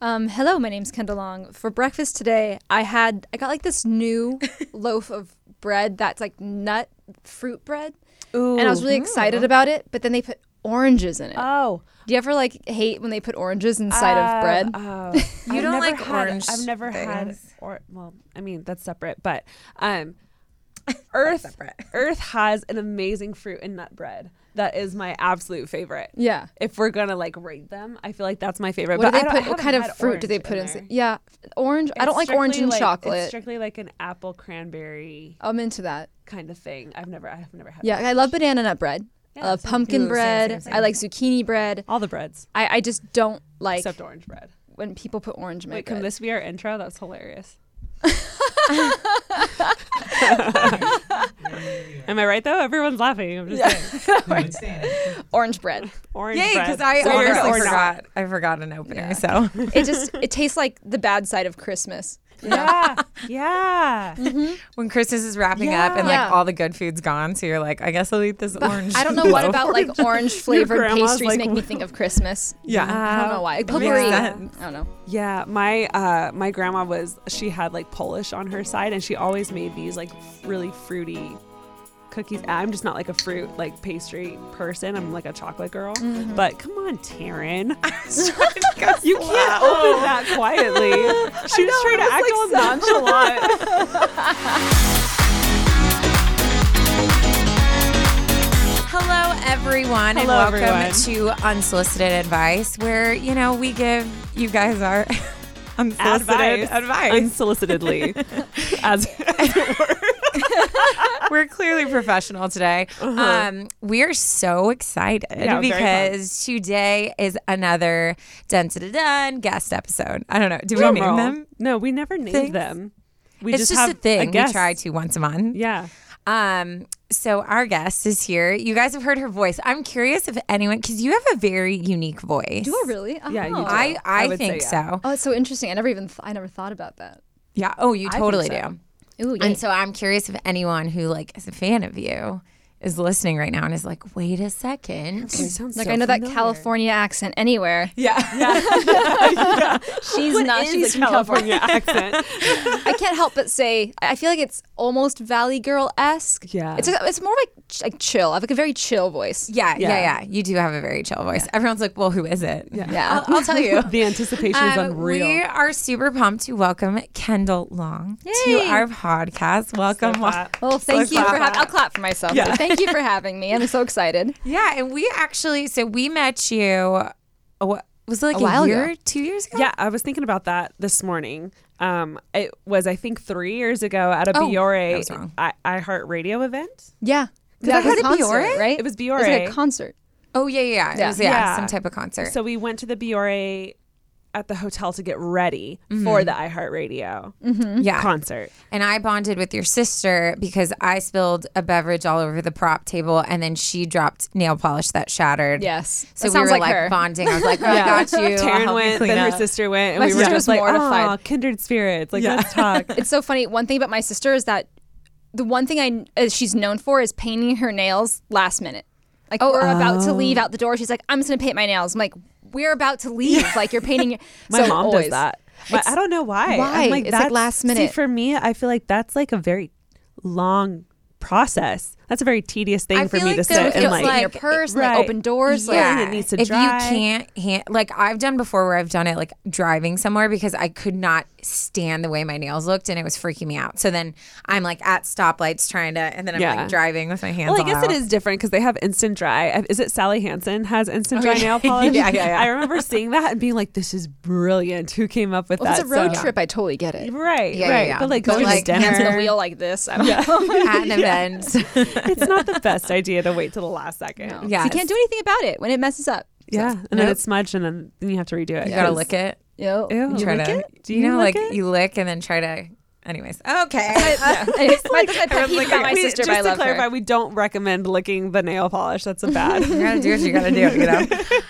Hello, my name's Kendall Long. For breakfast today, I got like this new loaf of bread that's like nut fruit bread. Ooh. And I was really excited about it, but then they put oranges in it. Oh. Do you ever like hate when they put oranges inside of bread? You don't like orange I've never things. well, I mean, that's separate, but Earth has an amazing fruit and nut bread. That is my absolute favorite. Yeah. If we're gonna like rate them, I feel like that's my favorite. What but do they put? What kind of fruit do they put in? Yeah, orange. I don't like orange and chocolate. It's strictly like an apple cranberry I'm into that kind of thing. I've never had. Yeah, I love banana nut bread. Yeah, I love pumpkin bread. same. I like zucchini bread. all the breads I just don't like except orange bread. when people put orange in my Wait, bread. can this be our intro? That's hilarious. Am I right though? Everyone's laughing. I'm just saying. Orange bread. Orange Yay, bread. because I So honestly or not. forgot. I forgot an opening, so. It tastes like the bad side of Christmas. Yeah. Yeah. When Christmas is wrapping up and Yeah. like all the good food's gone, so you're like, I guess I'll eat this orange. I don't know what about like orange flavored grandma's pastries like, make me think of Christmas. Yeah. I don't know why. makes Potpourri. sense. I don't know. Yeah, my grandma she had like Polish on her side, and she always made these like really fruity cookies. I'm just not like a fruit like pastry person. I'm like a chocolate girl. But come on, Taryn, you can't open that quietly. She was trying to act all nonchalant. Hello, everyone, and Hello, welcome everyone. to Unsolicited Advice, where, we give you guys our unsolicited advice. Unsolicitedly, as it were. We're clearly professional today. We are so excited Yeah, very because today is another dun guest episode. I don't know. Do we Drum name roll. them? No, we never named Things? them. We It's just have a thing. We guest. try to once a month. Yeah. So our guest is here. You guys have heard her voice. I'm curious if anyone, because you have a very unique voice. Do I really? Oh. Yeah, you do. I would think say, yeah. so. Oh, it's so interesting. I never thought about that. Yeah. Oh, you I think totally so. do. Ooh, yeah. And so I'm curious if anyone who like is a fan of you is listening right now and is like, wait a second. Sounds Like so I know that familiar. California accent anywhere. Yeah. She's not. Is She's like from California. accent. I can't help but say I feel like it's almost Valley Girl-esque. Yeah. It's more like chill. I have like a very chill voice. Yeah. You do have a very chill voice. Everyone's like, well, who is it? Yeah. I'll tell you. The anticipation is unreal. We are super pumped to welcome Kendall Long to Yay. our podcast. Welcome. Well, thank you for clap. I'll clap for myself. Yeah. But thank you for having me. I'm so excited. Yeah, and we actually, so we met you, what was it like A while year, ago. 2 years ago? Yeah, I was thinking about that this morning. It was, I think, 3 years ago at a Oh, Biore I was wrong. iHeartRadio event. Yeah. I heard a it concert, Biore? right? It was It was like Biore. a concert. Oh, yeah. It was, Yeah. some type of concert. So we went to the Biore at the hotel to get ready for the iHeartRadio yeah. concert. And I bonded with your sister because I spilled a beverage all over the prop table and then she dropped nail polish that shattered. Yes. So That we sounds were like her. bonding. I was like, oh, I got you. I'll Taryn help you went, clean then up. her sister went, and My we were sister just was like, mortified. oh, kindred spirits. Like, let's talk. It's so funny. One thing about my sister is that the one thing she's known for is painting her nails last minute. Like we're about to leave out the door. She's like, I'm just going to paint my nails. I'm like, we're about to leave. Like you're painting your... My So mom always. does that. But I don't know why. Why? I'm like, It's like that's- last minute. See, for me, I feel like that's like a very long process. That's a very tedious thing I for feel me like to so sit if and it's like, in your purse, and, like right. open doors. Yeah. Like, and it needs to if dry. you can't, like I've done before where I've done it like driving somewhere because I could not stand the way my nails looked and it was freaking me out. So then I'm like at stoplights trying to, and then I'm Yeah. like driving with my hands Well, I all guess out. it is different because they have instant dry. Is it Sally Hansen has instant dry nail polish? Yeah. I remember seeing that and being like, this is brilliant. Who came up with well, if that? it's a road So- trip, I totally get it. Right, Yeah, right. yeah. But like Go going like to Hands on the dinner, wheel like this. I don't know. at an event. it's not the best idea to wait till the last second. Yeah. You can't do anything about it when it messes up. Yeah, and then it's smudged, and then you have to redo it. You gotta 'cause- lick it. Ew. Ew. Try lick to, it? Do you know, lick like it? you lick and then try to. Anyways, okay. It's my pet peeve about my sister, just but I to love clarify, her. we don't recommend licking the nail polish. That's a bad. You gotta do what you gotta do, you know.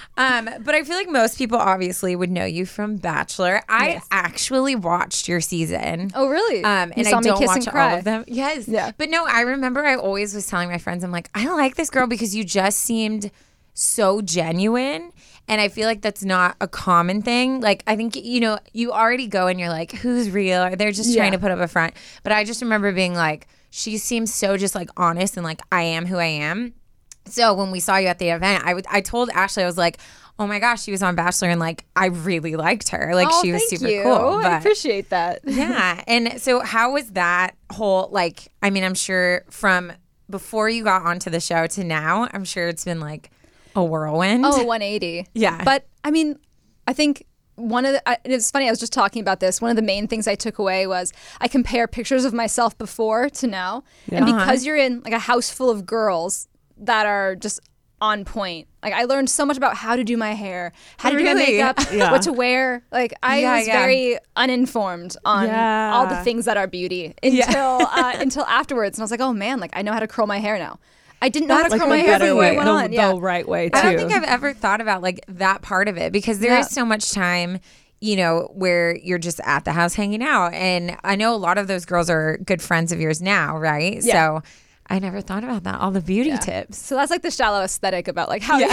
But I feel like most people obviously would know you from Bachelor. I actually watched your season. Oh, really? And You saw I me don't kiss watch and all cry. of them. Yes. Yeah. But no, I remember I always was telling my friends, I'm like, I like this girl because you just seemed so genuine And I feel like that's not a common thing. Like, I think, you know, you already go and you're like, who's real? Or they're just trying to put up a front. But I just remember being like, she seems so just like honest and like, I am who I am. So when we saw you at the event, I told Ashley, I was like, oh my gosh, she was on Bachelor and like, I really liked her. Like, she was super cool. I appreciate that. Yeah. And so how was that whole, like, I mean, I'm sure from before you got onto the show to now, I'm sure it's been like a whirlwind. Oh, 180. Yeah. But I mean, I think it's funny, I was just talking about this. One of the main things I took away was I compare pictures of myself before to now. And because you're in like a house full of girls that are just on point. Like, I learned so much about how to do my hair, how to do my makeup, what to wear. Like, I was very uninformed on all the things that are beauty until afterwards. And I was like, oh man, like, I know how to curl my hair now. I didn't know how to curl my hair before I went on. The right way too. I don't think I've ever thought about like that part of it, because there is so much time, you know, where you're just at the house hanging out. And I know a lot of those girls are good friends of yours now, right? Yeah. So I never thought about that. All the beauty tips. So that's like the shallow aesthetic about like how.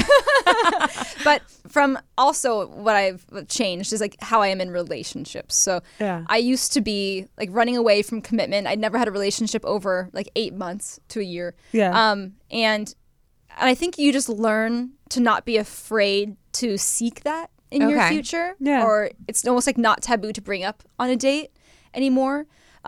But from also what I've changed is like how I am in relationships. So I used to be like running away from commitment. I'd never had a relationship over like 8 months to a year. And I think you just learn to not be afraid to seek that in your future. Or it's almost like not taboo to bring up on a date anymore.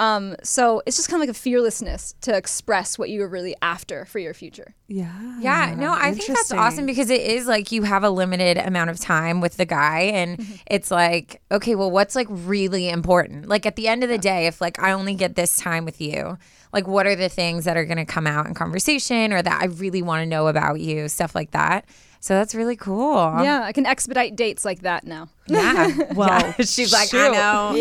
So it's just kind of like a fearlessness to express what you were really after for your future. Yeah. No, I think that's awesome, because it is like you have a limited amount of time with the guy, and it's like, okay, well, what's like really important? Like at the end of the day, if like I only get this time with you, like what are the things that are going to come out in conversation or that I really want to know about you, stuff like that. So that's really cool. Yeah, I can expedite dates like that now. Yeah. Well, she's like, I know.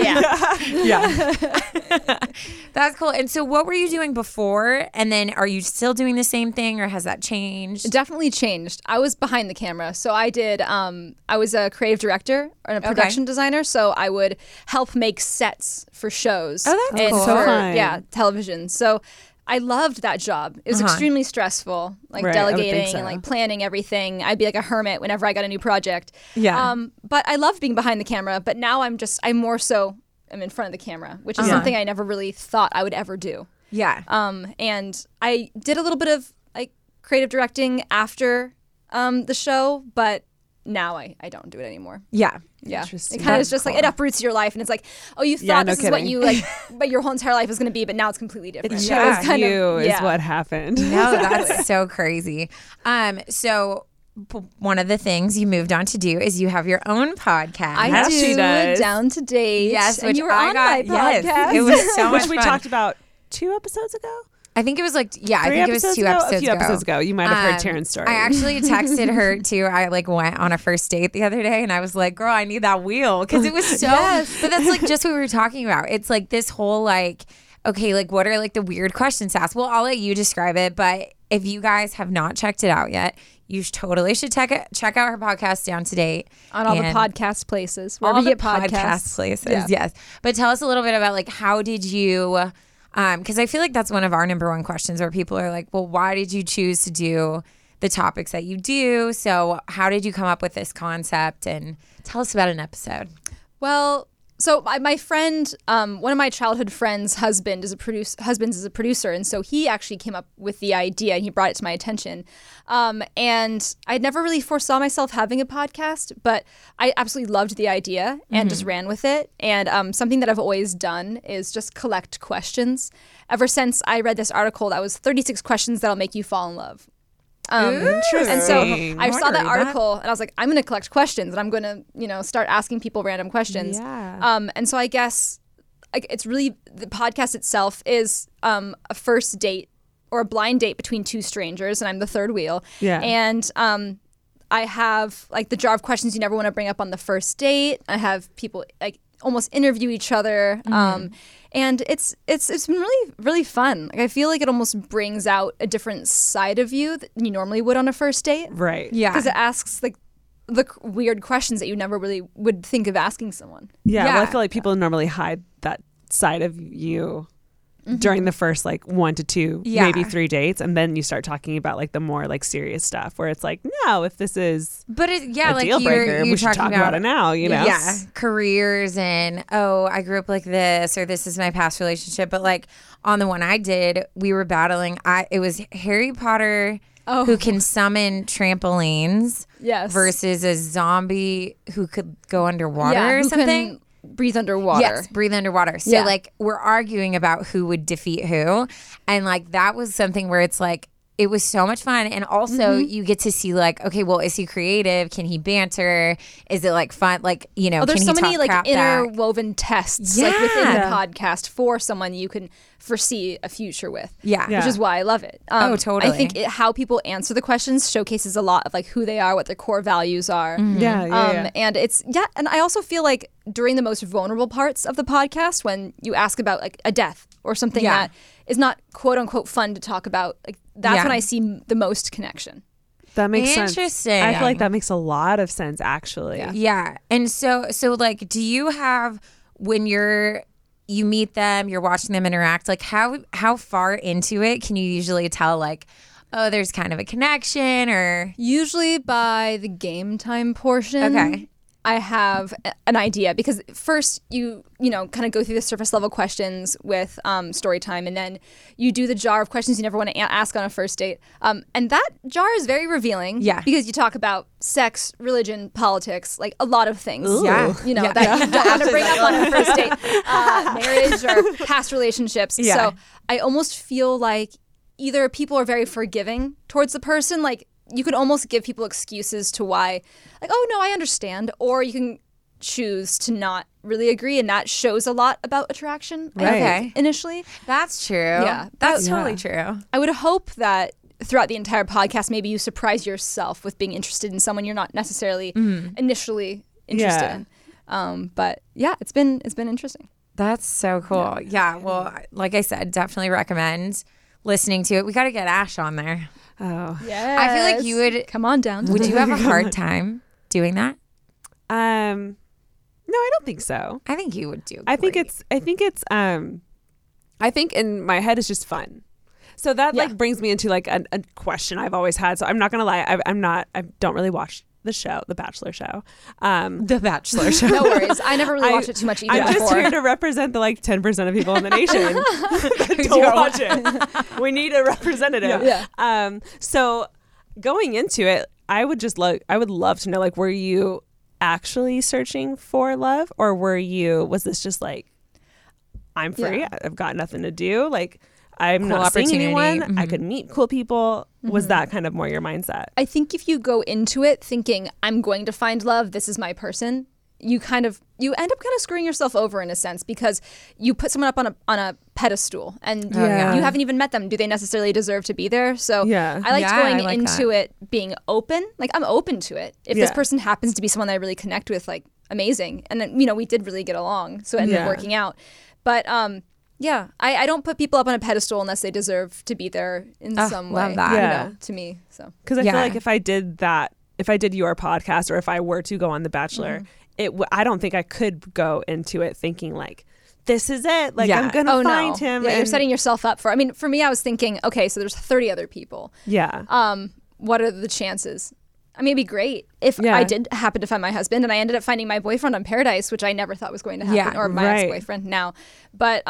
Yeah. That's cool. And so what were you doing before? And then are you still doing the same thing, or has that changed? It definitely changed. I was behind the camera. So I did, I was a creative director and a production designer. So I would help make sets for shows. Oh, that's cool. So fun. Yeah, television. So I loved that job. It was extremely stressful, like delegating and like planning everything. I'd be like a hermit whenever I got a new project. But I loved being behind the camera. But now I'm more so I'm in front of the camera, which is something I never really thought I would ever do. Yeah. And I did a little bit of like creative directing after the show, but now I don't do it anymore. Yeah. Yeah. It kind of is just like it uproots your life, and it's like, oh, you thought this is what you like, but your whole entire life is going to be, but now it's completely different. It's just you is what happened. No, that's so crazy. So one of the things you moved on to do is you have your own podcast. I do. Down to Date. Yes, and you were on my podcast. Yes, it was so much Which we fun. talked about 2 episodes ago. I think it was like, I think it was 2 episodes ago. A few episodes ago. You might have heard Taryn's story. I actually texted her too. I like went on a first date the other day, and I was like, girl, I need that wheel, because it was so, but that's like just what we were talking about. It's like this whole like, okay, like what are like the weird questions to ask? Well, I'll let you describe it, but if you guys have not checked it out yet, you totally should check out her podcast, Down to Date. On all the podcast places. Wherever you get podcasts. Places, yes. But tell us a little bit about like, how did you... because I feel like that's one of our number one questions, where people are like, well, why did you choose to do the topics that you do? So how did you come up with this concept? And tell us about an episode. Well, so my friend, one of my childhood friends' husband is a producer, and so he actually came up with the idea, and he brought it to my attention. And I never really foresaw myself having a podcast, but I absolutely loved the idea and just ran with it. And something that I've always done is just collect questions. Ever since I read this article that was 36 questions that'll make you fall in love. Interesting. And so I saw that article and I was like, I'm going to collect questions, and I'm going to, start asking people random questions. Yeah. And so I guess it's really, the podcast itself is a first date or a blind date between 2 strangers, and I'm the third wheel. Yeah. And I have like the jar of questions you never want to bring up on the first date. I have people like almost interview each other. And it's been really, really fun. Like, I feel like it almost brings out a different side of you that you normally would on a first date. Right. Yeah. Because it asks like the weird questions that you never really would think of asking someone. Yeah. Well, I feel like people normally hide that side of you during the first like 1 to 2, Yeah. maybe 3 dates, and then you start talking about like the more like serious stuff where it's like, no, if this is But a like deal breaker, we should talking talk about it now, you know? Yeah, careers and I grew up like this, or this is my past relationship. But like on the one I did, we were battling. It was Harry Potter who can summon trampolines, Yes. versus a zombie who could go underwater or who something. can breathe underwater. Yes, breathe underwater. So Yeah. like we're arguing about who would defeat who, and like that was something where it's like it was so much fun, and also you get to see like, okay, well, is he creative? Can he banter? Is it like fun? Like, you know, Oh, there's can so he many talk like crap back? interwoven tests like within the Yeah. podcast for someone you can foresee a future with. Yeah. Yeah. Which is why I love it. Oh, totally. I think how people answer the questions showcases a lot of like who they are, what their core values are. Yeah. And it's and I also feel like during the most vulnerable parts of the podcast, when you ask about like a death or something Yeah. that is not quote unquote fun to talk about, like that's Yeah. when I see the most connection. That makes sense. Interesting. I feel like that makes a lot of sense, actually. Yeah. Yeah. And so like, do you have, when you meet them, you're watching them interact, like how far into it can you usually tell like, oh, there's kind of a connection, or Usually by the game time portion. Okay. I have an idea, because first you know kind of go through the surface level questions with story time, and then you do the jar of questions you never want to ask on a first date, and that jar is very revealing. Yeah. Because you talk about sex, religion, politics, like a lot of things. Yeah. You know Yeah. that you don't want to bring up on a first date, marriage or past relationships. Yeah. So I almost feel like either people are very forgiving towards the person, like you could almost give people excuses to why, like, oh no, I understand, or you can choose to not really agree, and that shows a lot about attraction. I think, Okay. initially. that's true. Yeah. That's Yeah. totally true. I would hope that throughout the entire podcast, maybe you surprise yourself with being interested in someone you're not necessarily initially interested Yeah. in. But yeah, it's been interesting. That's so cool. Yeah. Well, like I said, definitely recommend listening to it. We got to get Ash on there. Oh. Yeah, I feel like you would. come on down. Would you have a hard time doing that? No, I don't think so. I think you would do. I think great. I think in my head it's just fun. So that Yeah. like brings me into like a question I've always had. So I'm not gonna lie, I don't really watch the show, The Bachelor show. The Bachelor show. No worries. I never really watched it too much either. I'm just before. here to represent the like 10% of people in the nation that don't watch it. We need a representative. Yeah. So going into it, I would love to know, like, were you actually searching for love, or was this just like, I'm free, Yeah. I've got nothing to do, like I'm Cool not seeing opportunity. anyone, I could meet cool people. Was that kind of more your mindset? I think if you go into it thinking I'm going to find love, this is my person, you end up kind of screwing yourself over in a sense, because you put someone up on a pedestal, and Yeah. you haven't even met them. Do they necessarily deserve to be there? So Yeah. I liked Yeah, going I like into it being open. Like, I'm open to it. If this Yeah. person happens to be someone that I really connect with, like, amazing. And then, we did really get along, so it ended up Yeah. working out. But yeah, I don't put people up on a pedestal unless they deserve to be there in some way. love that. Yeah. To me. So Because I Yeah. feel like if I did your podcast, or if I were to go on The Bachelor, I don't think I could go into it thinking like, this is it. Like, Yeah. I'm going to find no. him. Yeah, you're and- setting yourself up for. I mean, for me, I was thinking, okay, so there's 30 other people. Yeah. What are the chances? I mean, it'd be great if Yeah. I did happen to find my husband, and I ended up finding my boyfriend on Paradise, which I never thought was going to happen, Yeah, or my right. ex-boyfriend now. But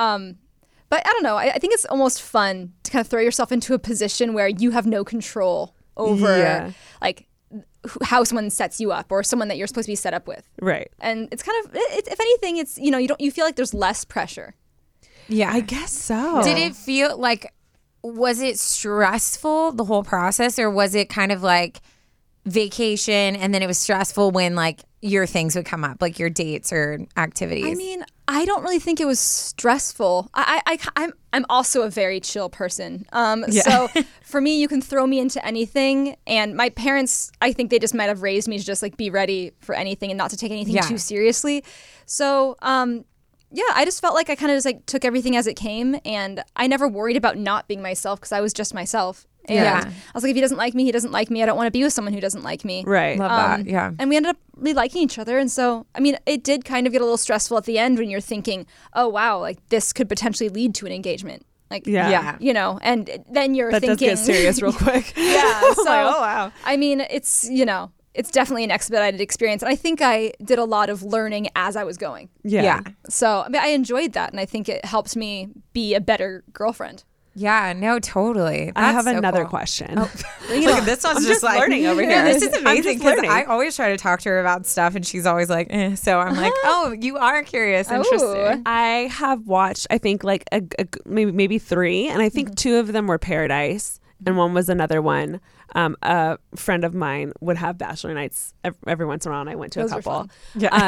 I don't know. I think it's almost fun to kind of throw yourself into a position where you have no control over Yeah. like how someone sets you up, or someone that you're supposed to be set up with. Right. And it's kind of, if anything, it's you feel like there's less pressure. Yeah. I guess so. Did it feel like, was it stressful, the whole process, or was it kind of like vacation and then it was stressful when like your things would come up, like your dates or activities? I mean, I don't really think it was stressful. I'm also a very chill person. So for me, you can throw me into anything. And my parents, I think they just might have raised me to just like be ready for anything and not to take anything Yeah. too seriously. So yeah, I just felt like I kind of just like took everything as it came, and I never worried about not being myself because I was just myself. And Yeah. I was like, if he doesn't like me, he doesn't like me. I don't want to be with someone who doesn't like me. Right. Love that. Yeah. And we ended up really liking each other. And so, I mean, it did kind of get a little stressful at the end when you're thinking, oh, wow, like this could potentially lead to an engagement. Like, Yeah. you know, and then you're That thinking. does get serious real quick. Yeah. So, Like, oh, wow. I mean, it's, you know, it's definitely an expedited experience. And I think I did a lot of learning as I was going. Yeah. So, I mean, I enjoyed that. And I think it helped me be a better girlfriend. Yeah, no, totally. I have That's so another cool. question. Look at this one's I'm just just like learning over Yeah, here. this is I'm amazing just because learning. I always try to talk to her about stuff, and she's always like, So I'm like, oh, you are curious, interesting. I have watched, I think, like maybe 3, and I think 2 of them were Paradise, and one was another one. A friend of mine would have bachelor nights every once in a while, and I went to Those a were couple. fun.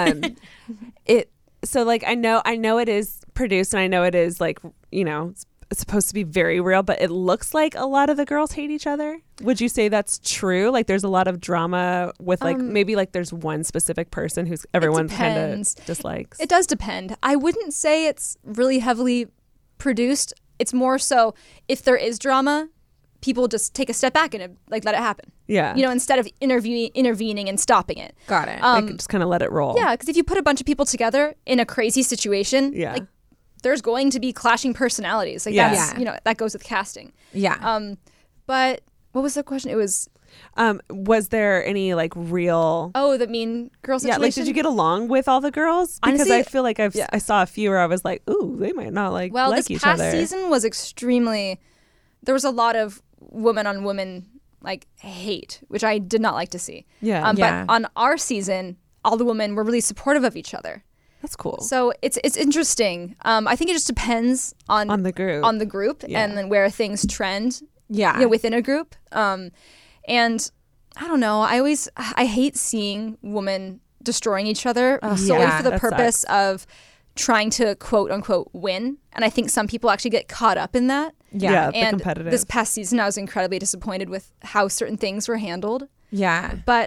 Yeah. So like I know it is produced, and I know it is like, you know, it's supposed to be very real, but it looks like a lot of the girls hate each other. Would you say that's true? Like there's a lot of drama with like maybe like there's one specific person who's everyone kind depends. of dislikes. It does depend. I wouldn't say it's really heavily produced. It's more so if there is drama, people just take a step back and like let it happen. Yeah. You know, instead of intervening and stopping it. Got it. Like, just kind of let it roll. Yeah, because if you put a bunch of people together in a crazy situation, Yeah. like there's going to be clashing personalities. Like Yeah. that's, Yeah. you know, that goes with casting. yeah. But what was the question? It was, Was there any like real? oh, the mean girl Yeah, situation. like did you get along with all the girls? Because Honestly, I feel like yeah. I saw a few where I was like, ooh, they might not like this each past other. season was extremely, there was a lot of woman on woman like hate, which I did not like to see. Yeah. Yeah. But on our season, all the women were really supportive of each other. That's cool. So it's interesting. I think it just depends on On the group. Yeah. and then where things trend. Yeah. You know, within a group. And I don't know. I hate seeing women destroying each other solely yeah, for the that purpose sucks. of trying to quote unquote win. And I think some people actually get caught up in that. Yeah, the And competitive. this past season, I was incredibly disappointed with how certain things were handled. Yeah. But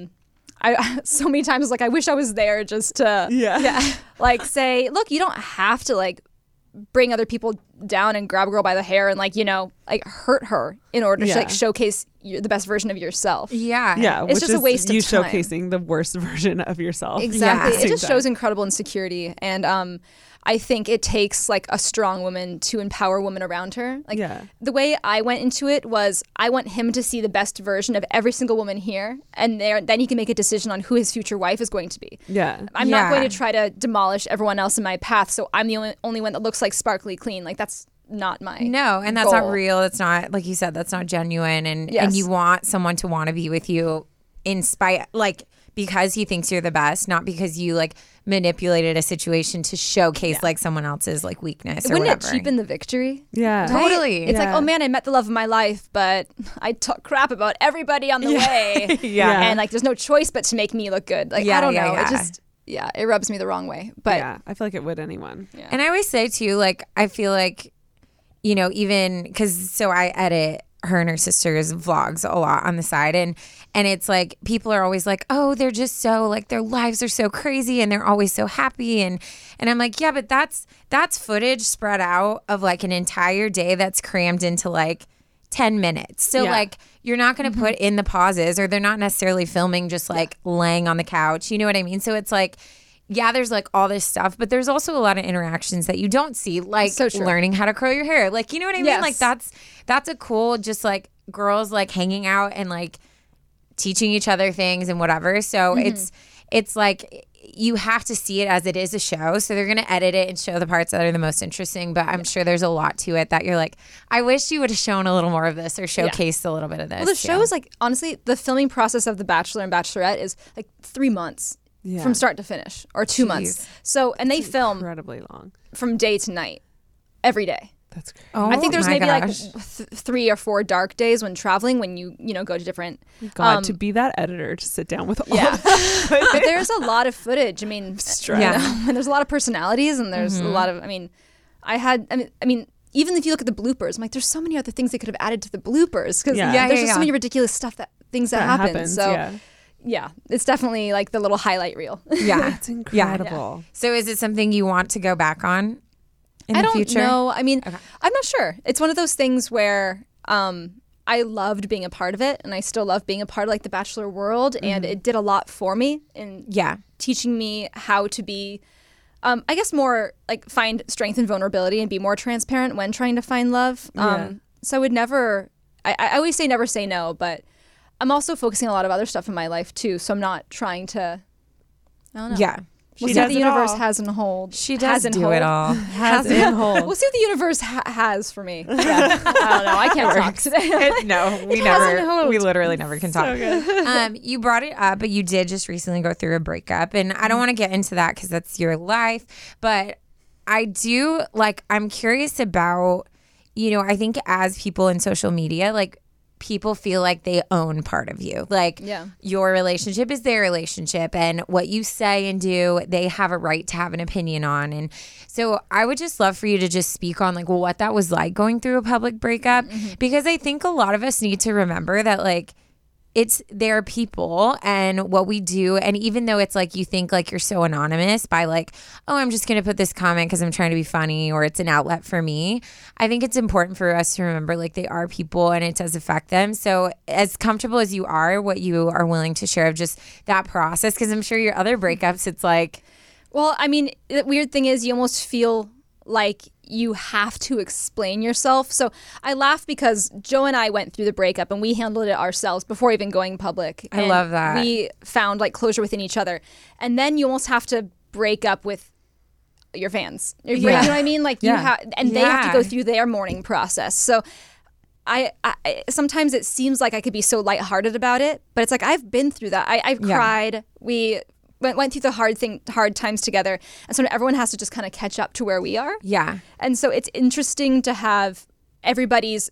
I so many times like I wish I was there just to Yeah. like say, look, you don't have to like bring other people down and grab a girl by the hair and like, you know, like hurt her in order to Yeah. like showcase the best version of yourself. Yeah. Yeah, It's which just a is waste of you time. showcasing the worst version of yourself. Exactly. Yeah. It just Same shows time. incredible insecurity. And I think it takes like a strong woman to empower women around her. Like Yeah. the way I went into it was I want him to see the best version of every single woman here, and then he can make a decision on who his future wife is going to be. Yeah. I'm not Yeah. going to try to demolish everyone else in my path, so I'm the only one that looks like sparkly clean. Like that's not my No, and that's not goal. real. It's not, like you said, that's not genuine. And Yes. you want someone to want to be with you in spite, like, because he thinks you're the best, not because you like manipulated a situation to showcase like someone else's like weakness or Wouldn't whatever. it cheapen the victory? Yeah. Totally. It's like, Yeah. oh man, I met the love of my life, but I talk crap about everybody on the way. Yeah. And like, there's no choice but to make me look good. Like, Yeah, I don't yeah, know. yeah. It just, it rubs me the wrong way. But Yeah. I feel like it would anyone. And I always say too, like, I feel like, you know, even because so I edit her and her sister's vlogs a lot on the side, and it's like people are always like, oh, they're just so like their lives are so crazy and they're always so happy, and I'm like, yeah, but that's footage spread out of like an entire day that's crammed into like 10 minutes. So Yeah. like you're not going to put in the pauses, or they're not necessarily filming just like laying on the couch. You know what I mean? So it's like, yeah, there's like all this stuff, but there's also a lot of interactions that you don't see, like So true. learning how to curl your hair. Like, you know what I mean? Yes. Like that's a cool, just like girls like hanging out and like teaching each other things and whatever. So it's like you have to see it as it is a show. So they're going to edit it and show the parts that are the most interesting. But I'm sure there's a lot to it that you're like, I wish you would have shown a little more of this or showcased a little bit of this. well, the show is like, honestly, the filming process of The Bachelor and Bachelorette is like 3 months Yeah. from start to finish, or 2 months. So, and they film Incredibly long. from day to night, every day. That's great. Oh I think there's my maybe gosh. like 3 or 4 dark days when traveling, when you go to different. God, to be that editor, to sit down with all Yeah. that. But there's a lot of footage. I mean, Stress. Yeah. and there's a lot of personalities, and there's a lot of. I mean, even if you look at the bloopers, I'm like, there's so many other things they could have added to the bloopers, because Yeah. there's Yeah, just so many ridiculous things that happen. So yeah, it's definitely like the little highlight reel. yeah. That's incredible. So is it something you want to go back on in I the don't future? know. I mean, I'm not sure. It's one of those things where I loved being a part of it, and I still love being a part of like the Bachelor world, and it did a lot for me in teaching me how to be, I guess, more like find strength and vulnerability and be more transparent when trying to find love. So I would never, I always say never say no, but I'm also focusing on a lot of other stuff in my life too, so I'm not trying to, I don't know. Yeah. We'll see what the universe has in hold. She does do it all. Has in hold. We'll see what the universe has for me. Yeah. I don't know. I can't talk today. No, we literally never can talk. You brought it up, but you did just recently go through a breakup, and I don't want to get into that because that's your life, but I do, like, I'm curious about, you know, I think as people in social media, like, people feel like they own part of you. Like your relationship is their relationship, and what you say and do, they have a right to have an opinion on. And so I would just love for you to just speak on like what that was like going through a public breakup, because I think a lot of us need to remember that like it's their people and what we do. And even though it's like you think like you're so anonymous by like, oh, I'm just going to put this comment because I'm trying to be funny or it's an outlet for me, I think it's important for us to remember like they are people and it does affect them. So as comfortable as you are, what you are willing to share of just that process, because I'm sure your other breakups, it's like. Well, I mean, the weird thing is you almost feel like you have to explain yourself. So I laugh because Joe and I went through the breakup and we handled it ourselves before even going public. I love that. We found like closure within each other. And then you almost have to break up with your fans. You know what I mean? Like you have, and they have to go through their mourning process. So I sometimes it seems like I could be so lighthearted about it, but it's like I've been through that. I've cried. We went through the hard times together, and so everyone has to just kind of catch up to where we are. Yeah. And so it's interesting to have everybody's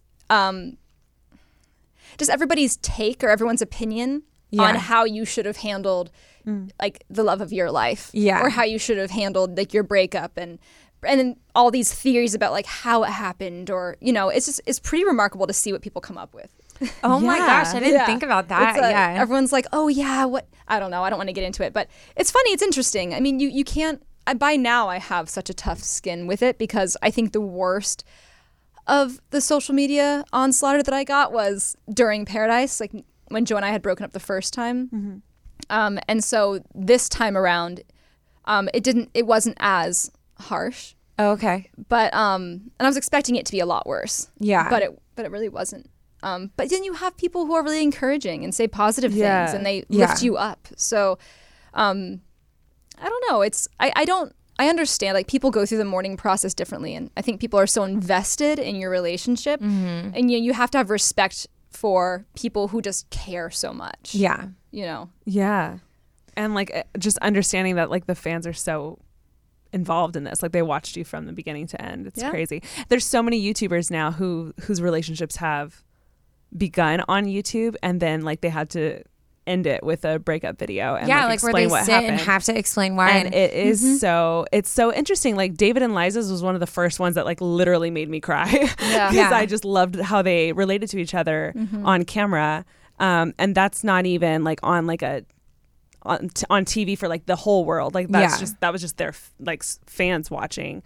take or everyone's opinion on how you should have handled like the love of your life, or how you should have handled like your breakup, and then all these theories about like how it happened, or you know, it's pretty remarkable to see what people come up with. Oh my gosh, I didn't think about that. Everyone's like, oh yeah, what? I don't know. I don't want to get into it, but it's funny. It's interesting. I mean, you can't. By now, I have such a tough skin with it because I think the worst of the social media onslaught that I got was during Paradise, like when Joe and I had broken up the first time. And so this time around, it wasn't as harsh. Oh, okay. But and I was expecting it to be a lot worse. Yeah. But it really wasn't. But then you have people who are really encouraging and say positive things, and they lift you up. So, I don't know. I understand, like, people go through the mourning process differently, and I think people are so invested in your relationship, and you have to have respect for people who just care so much. Yeah. You know? Yeah. And, like, just understanding that, like, the fans are so involved in this. Like, they watched you from the beginning to end. It's crazy. There's so many YouTubers now whose relationships have begun on YouTube, and then, like, they had to end it with a breakup video and like where they sit and have to explain why. And it is it's so interesting. Like, David and Liza's was one of the first ones that like literally made me cry because I just loved how they related to each other on camera, and that's not even like on like on TV for like the whole world. Like that was just their like fans watching.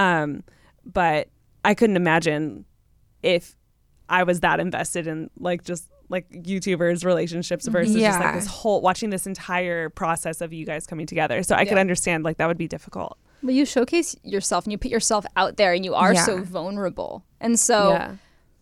But I couldn't imagine if I was that invested in like just like YouTubers' relationships versus just like this whole watching this entire process of you guys coming together. So I could understand like that would be difficult. But you showcase yourself and you put yourself out there, and you are so vulnerable. And so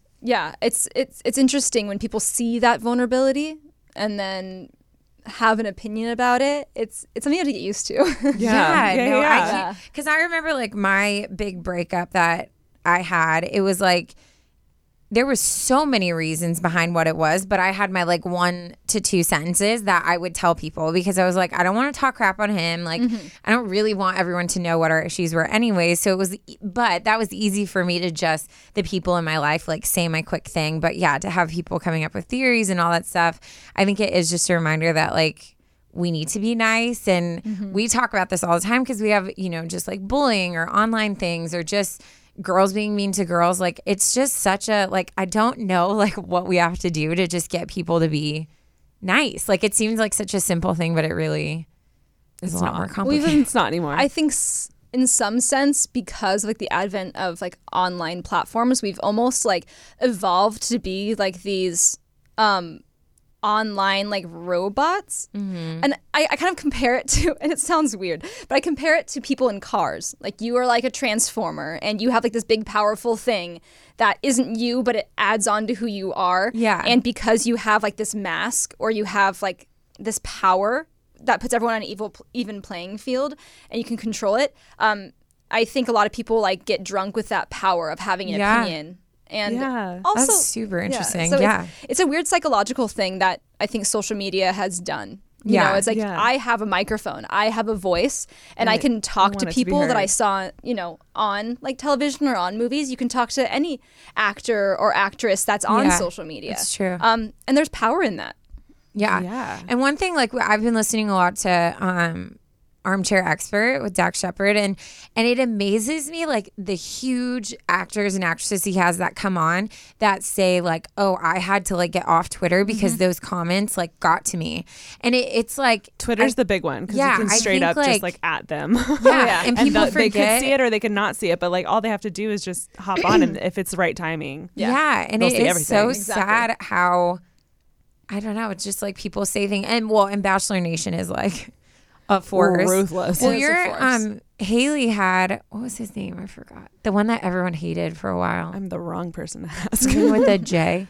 it's interesting when people see that vulnerability and then have an opinion about it. It's something you have to get used to. Because I remember like my big breakup that I had, it was like there was so many reasons behind what it was, but I had my like 1 to 2 sentences that I would tell people because I was like, I don't want to talk crap on him. Like, I don't really want everyone to know what our issues were anyway. So it was, but that was easy for me to just the people in my life, like say my quick thing. But yeah, to have people coming up with theories and all that stuff, I think it is just a reminder that like, we need to be nice. And we talk about this all the time because we have, you know, just like bullying or online things or just girls being mean to girls. Like, it's just such a, like, I don't know, like, what we have to do to just get people to be nice. Like, it seems like such a simple thing, but it really is a lot more complicated. It's not anymore. I think in some sense, because like the advent of like online platforms, we've almost like evolved to be like these online like robots. And I kind of compare it to, and it sounds weird, but I compare it to people in cars. Like you are like a transformer and you have like this big powerful thing that isn't you, but it adds on to who you are. Yeah. And because you have like this mask or you have like this power that puts everyone on an even playing field and you can control it, I think a lot of people like get drunk with that power of having an opinion. And also, that's super interesting. So it's a weird psychological thing that I think social media has done. You know, it's like I have a microphone, I have a voice, and I can talk to people that I saw, you know, on like television or on movies. You can talk to any actor or actress that's on social media. It's true. And there's power in that. Yeah. And one thing, like I've been listening a lot to Armchair Expert with Dax Shepard, and it amazes me like the huge actors and actresses he has that come on that say like, oh, I had to like get off Twitter because those comments like got to me. And it's like Twitter's the big one because you can straight up just like at them. And people forget. They could see it or they could not see it, but like all they have to do is just hop on, and if it's the right timing. And it is so sad how, I don't know, it's just like people say things, and Bachelor Nation is like a force. Ruthless. Well, Haley had, what was his name? I forgot. The one that everyone hated for a while. I'm the wrong person to ask. With the J.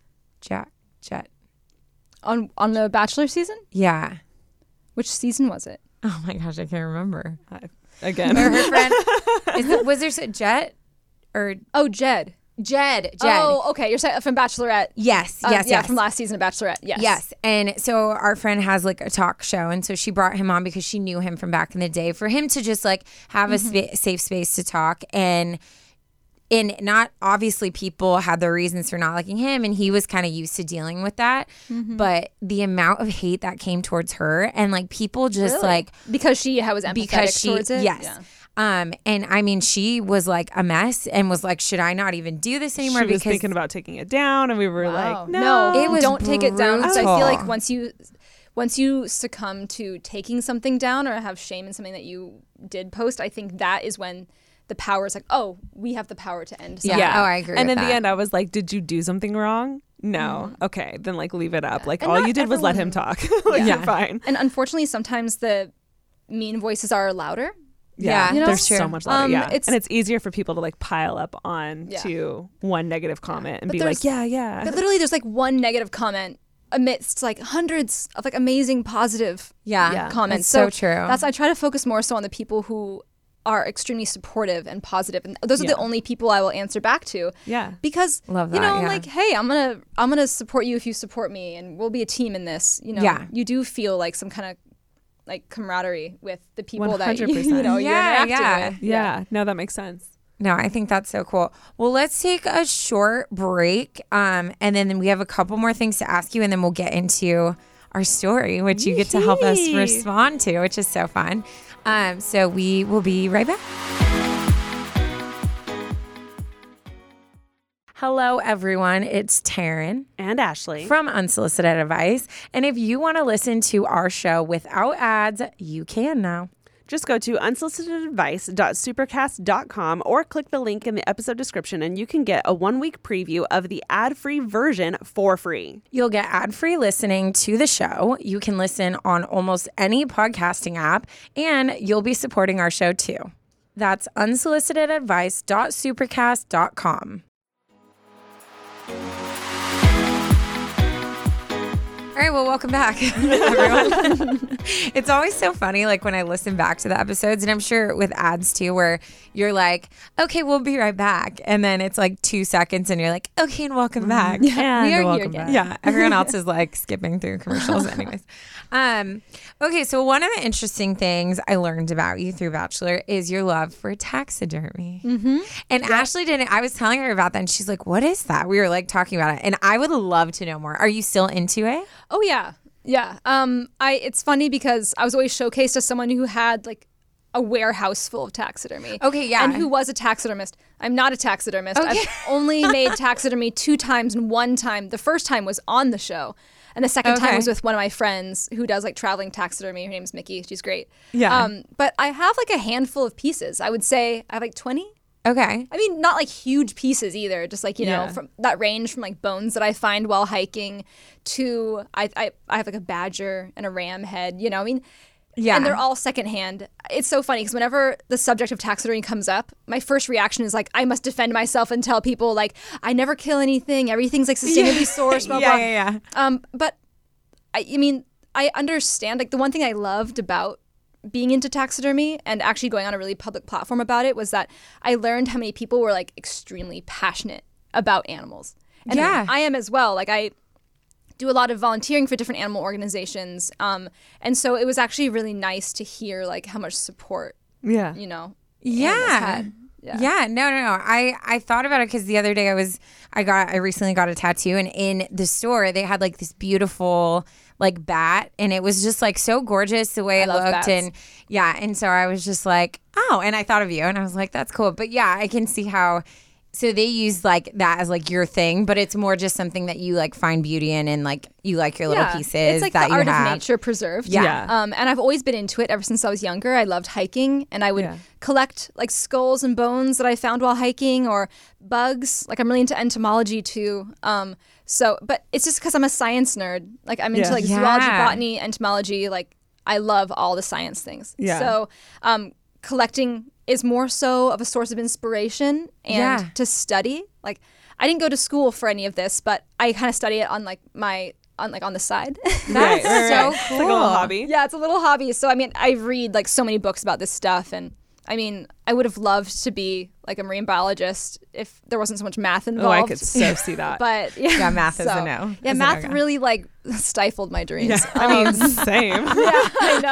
Jet. On the Bachelor season? Yeah. Which season was it? Oh my gosh, I can't remember. Again. Or her friend. Was there Jet? Or Jed. Jed. Oh, okay. You're saying from Bachelorette. Yes. From last season of Bachelorette. Yes. And so our friend has like a talk show, and so she brought him on because she knew him from back in the day, for him to just like have a safe space to talk. And not obviously people had their reasons for not liking him, and he was kind of used to dealing with that. But the amount of hate that came towards her, and like people just like, because she was empathetic towards it. Yes. Yeah. And I mean, she was like a mess and was like, should I not even do this anymore? She was thinking about taking it down, and we were like, no, it was don't take it down. So I feel like brutal. once you succumb to taking something down or have shame in something that you did post, I think that is when the power is like, oh, we have the power to end something. Yeah. Oh, I agree. And with in that. the end, I was like, did you do something wrong? No. Okay, then like leave it up. Like all you did was let him talk. Like you're fine. And unfortunately, sometimes the mean voices are louder. Yeah, you know? There's so much louder. And it's easier for people to like pile up on to one negative comment and be like, But literally, there's like one negative comment amidst like hundreds of like amazing positive comments. So true. I try to focus more so on the people who are extremely supportive and positive, and those are the only people I will answer back to. Yeah, because love that, you know, like, hey, I'm gonna support you if you support me, and we'll be a team in this. You know, you do feel like some kind of like camaraderie with the people 100%. That you know you're interacting with. Yeah, no, that makes sense. No, I think that's so cool. Well, let's take a short break, and then we have a couple more things to ask you, and then we'll get into our story, which you get to help us respond to, which is so fun. So we will be right back. Hello, everyone. It's Taryn and Ashley from Unsolicited Advice. And if you want to listen to our show without ads, you can now. Just go to unsolicitedadvice.supercast.com or click the link in the episode description, and you can get a 1-week preview of the ad-free version for free. You'll get ad-free listening to the show. You can listen on almost any podcasting app, and you'll be supporting our show too. That's unsolicitedadvice.supercast.com. All right, well, welcome back, everyone. It's always so funny, like, when I listen back to the episodes, and I'm sure with ads, too, where you're like, okay, we'll be right back. And then it's like 2 seconds, and you're like, okay, and welcome back. Yeah, we are here again. Yeah, everyone else is, like, skipping through commercials anyways. Okay, so one of the interesting things I learned about you through Bachelor is your love for taxidermy. And Ashley I was telling her about that, and she's like, what is that? We were, like, talking about it, and I would love to know more. Are you still into it? Oh, yeah. Yeah. It's funny because I was always showcased as someone who had like a warehouse full of taxidermy. Okay, yeah. And who was a taxidermist. I'm not a taxidermist. Okay. I've only made taxidermy 2 times, and one time, the first time was on the show. And the second time Okay. was with one of my friends who does like traveling taxidermy. Her name's Mickey. She's great. Yeah. But I have like a handful of pieces. I would say I have like 20. Okay. I mean, not like huge pieces either. Just like, you know, Yeah. from that range from like bones that I find while hiking to I have like a badger and a ram head, you know, I mean, Yeah. and they're all secondhand. It's so funny because whenever the subject of taxidermy comes up, my first reaction is like, I must defend myself and tell people like, I never kill anything. Everything's like sustainably sourced, blah, blah. Yeah. But I mean, I understand like the one thing I loved about being into taxidermy and actually going on a really public platform about it was that I learned how many people were like extremely passionate about animals. And Yeah. I am as well. Like I do a lot of volunteering for different animal organizations. And so it was actually really nice to hear like how much support, Yeah. you know, animals Yeah. had. Yeah. No. I thought about it because the other day I recently got a tattoo, and in the store they had like this beautiful like bat, and it was just like so gorgeous the way it love looked. bats. And yeah, and so I was just like, oh, and I thought of you, and I was like, that's cool. But yeah, I can see how. So they use like that as like your thing, but it's more just something that you like find beauty in, and like you like your little pieces It's like that the art you have. of nature preserved. Yeah. And I've always been into it ever since I was younger. I loved hiking, and I would Yeah. collect like skulls and bones that I found while hiking, or bugs. Like I'm really into entomology too. But it's just because I'm a science nerd. Like I'm into Yeah. like Yeah. zoology, botany, entomology. Like I love all the science things. Yeah. So collecting is more so of a source of inspiration and Yeah. to study. Like I didn't go to school for any of this, but I kind of study it on like on the side. That's so It's cool. like a little hobby. Yeah, it's a little hobby. So I mean, I read like so many books about this stuff, and I mean, I would have loved to be like a marine biologist if there wasn't so much math involved. Oh, I could so see that. But yeah, Yeah, math is a no. Yeah, Is a math no-go. really like stifled my dreams. Yeah. I mean, same. yeah,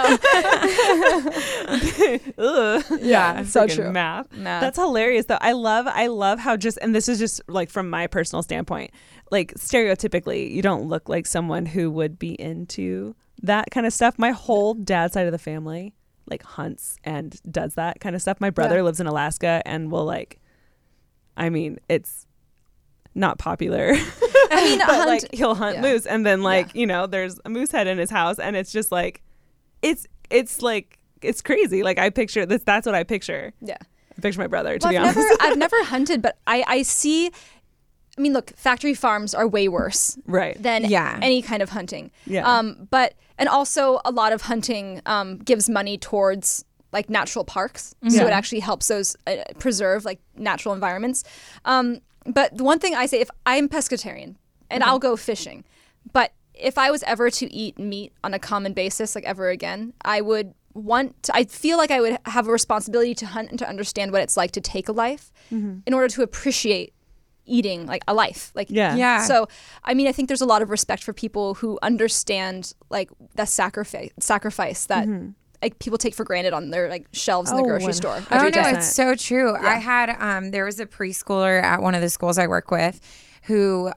I know. Ugh. Yeah, so Freaking true. Math. Math. That's hilarious though. I love how just, and this is just like from my personal standpoint, like stereotypically, you don't look like someone who would be into that kind of stuff. My whole dad's side of the family like hunts and does that kind of stuff. My brother Yeah. lives in Alaska and will like, I mean, it's not popular. I mean, but like he'll hunt yeah. moose, and then like you know there's a moose head in his house, and it's just like it's like it's crazy. Like I picture this. That's what I picture. yeah. I picture my brother. To Well, be honest, I've never hunted, but I see. I mean, look, factory farms are way worse right? than Yeah. any kind of hunting. Yeah. And also a lot of hunting gives money towards like natural parks, so Yeah. it actually helps those preserve like natural environments. But the one thing I say, if I'm pescatarian and I'll go fishing, but if I was ever to eat meat on a common basis, like ever again, I would I feel like I would have a responsibility to hunt and to understand what it's like to take a life in order to appreciate eating like a life. Like Yeah. Yeah. So, I mean, I think there's a lot of respect for people who understand like the sacrifice that like people take for granted on their like shelves in the Oh, grocery store. Oh every no, day. it's so true. I had there was a preschooler at one of the schools I work with who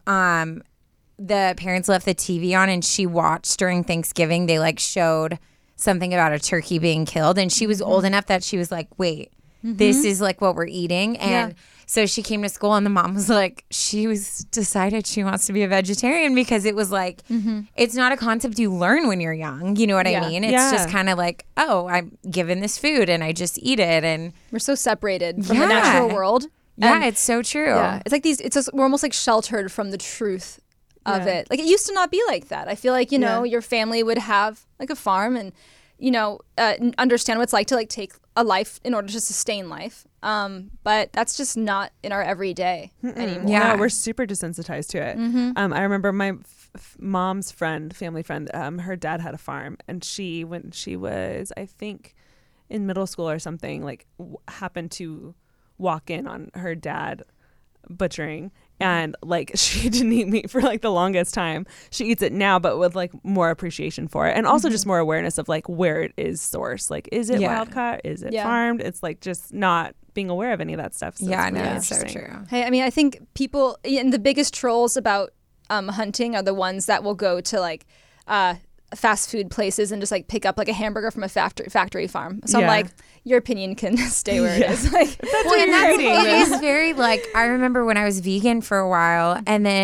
the parents left the TV on, and she watched during Thanksgiving. They like showed something about a turkey being killed, and she was old enough that she was like, wait, this is like what we're eating. And so she came to school, and the mom was like, she was decided she wants to be a vegetarian because it was like, it's not a concept you learn when you're young. You know what Yeah. I mean? It's Yeah. just kind of like, oh, I'm given this food and I just eat it. And We're so separated from Yeah. the natural world. yeah, And, it's so true. yeah, it's like we're almost like sheltered from the truth of Yeah. it. Like it used to not be like that. I feel like, you know, your family would have like a farm and, you know, understand what it's like to like take a life in order to sustain life. But that's just not in our everyday anymore. Yeah. No, we're super desensitized to it. I remember my mom's family friend, her dad had a farm, and when she was, I think, in middle school or something, like happened to walk in on her dad butchering, and like she didn't eat meat for like the longest time. She eats it now, but with like more appreciation for it, and also just more awareness of like where it is sourced. Like, is it Yeah. wild caught? Is it Yeah. farmed? It's like just not being aware of any of that stuff. So Yeah, it's no, really it's so interesting. true. Hey, I mean, I think people, and the biggest trolls about hunting are the ones that will go to like fast food places and just like pick up like a hamburger from a factory farm. So I'm Yeah. like, your opinion can stay where it is. Like, Well, and you're eating, it then. is very like, I remember when I was vegan for a while, and then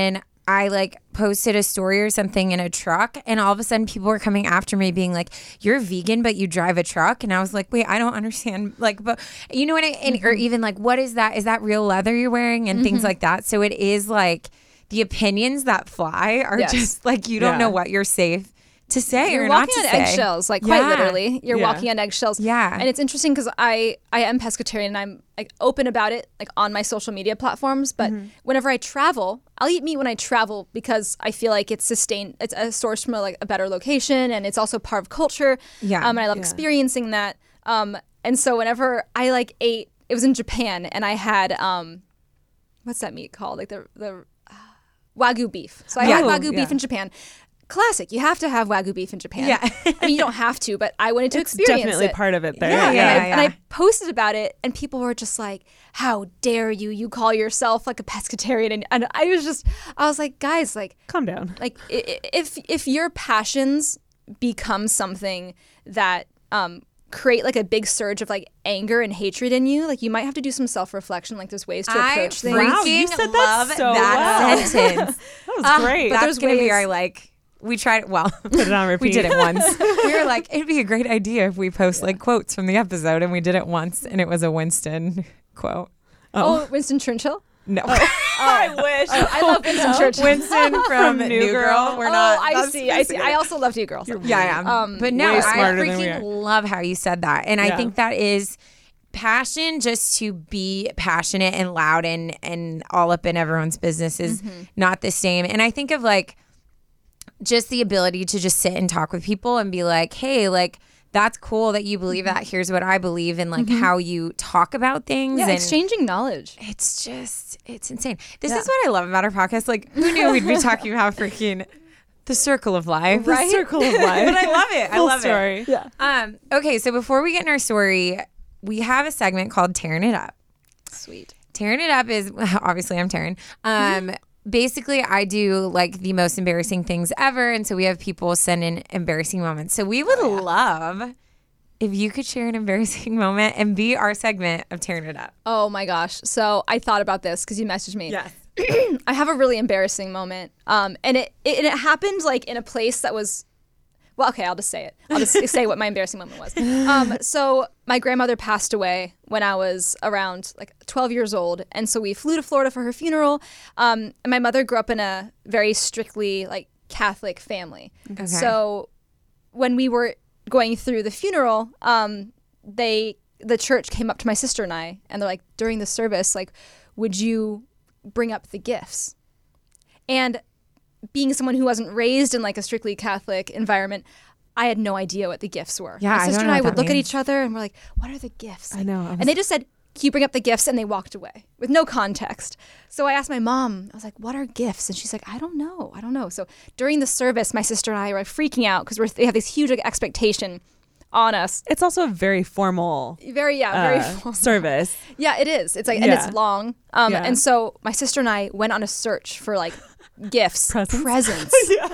I like posted a story or something in a truck, and all of a sudden people were coming after me being like, you're vegan, but you drive a truck. And I was like, wait, I don't understand. Like, but you know what or even like, what is that? Is that real leather you're wearing? And things like that. So it is like the opinions that fly are just like, you don't know what you're safe to say you're or walking not to on say. eggshells, like quite literally. You're walking on eggshells. Yeah. And it's interesting because I am pescatarian and I'm like open about it like on my social media platforms. But whenever I travel, I'll eat meat when I travel because I feel like it's sustained. It's a source from a better location and it's also part of culture. Yeah. And I love experiencing that. And so whenever I like ate, it was in Japan and I had what's that meat called? Like the Wagyu beef. So I had Wagyu beef in Japan. Classic. You have to have Wagyu beef in Japan. Yeah. I mean, you don't have to, but I wanted to experience definitely it. part of it there. And I posted about it, and people were just like, how dare you? You call yourself like a pescatarian. And I was like, guys, like, Calm down. like if your passions become something that create like a big surge of like anger and hatred in you, like you might have to do some self-reflection. Like there's ways to approach things. Wow, you said that love so that well. sentence. That was great. That's there's going to be ways- our like, we tried, well, Put it on repeat. we did it once. We were like, it'd be a great idea if we post like quotes from the episode, and we did it once, and it was a Winston quote. Oh, Winston Churchill? No. I wish. I love Winston Churchill. Winston from New Girl. We're not. I see. I also love New Girl. Yeah. But no, way I smarter than we freaking are. love how you said that. And I think that is passion, just to be passionate and loud and all up in everyone's business is not the same. And I think of like just the ability to just sit and talk with people and be like, hey, like, that's cool that you believe that. Here's what I believe, and like how you talk about things. Yeah, and exchanging knowledge. it's insane. This is what I love about our podcast. Like, who knew we'd be talking about freaking the circle of life, The circle of life. But I love it. I Full love story. it. Yeah. Okay, so before we get in our story, we have a segment called Tearing It Up. Sweet. Tearing It Up is obviously I'm Taryn. Basically, I do like the most embarrassing things ever, and so we have people send in embarrassing moments. So we would love if you could share an embarrassing moment and be our segment of Tearing It Up. Oh my gosh. So I thought about this because you messaged me. Yes. I have a really embarrassing moment. And it happened like in a place that was, well, okay, I'll just say it. I'll just say what my embarrassing moment was. So my grandmother passed away when I was around like 12 years old. And so we flew to Florida for her funeral. And my mother grew up in a very strictly like Catholic family. Okay. So when we were going through the funeral, the church came up to my sister and I, and they're like, during the service, like, would you bring up the gifts? And being someone who wasn't raised in like a strictly Catholic environment, I had no idea what the gifts were. Yeah, my I sister don't and know I what would that look at means. each other and we're like, what are the gifts? I know. And they just said, can you bring up the gifts? And they walked away with no context. So I asked my mom, I was like, what are gifts? And she's like, I don't know. So during the service, my sister and I were freaking out because they have this huge like, expectation on us. It's also a very formal Very formal. service. Yeah, it is. It's like, and it's long. And so my sister and I went on a search for like gifts, presents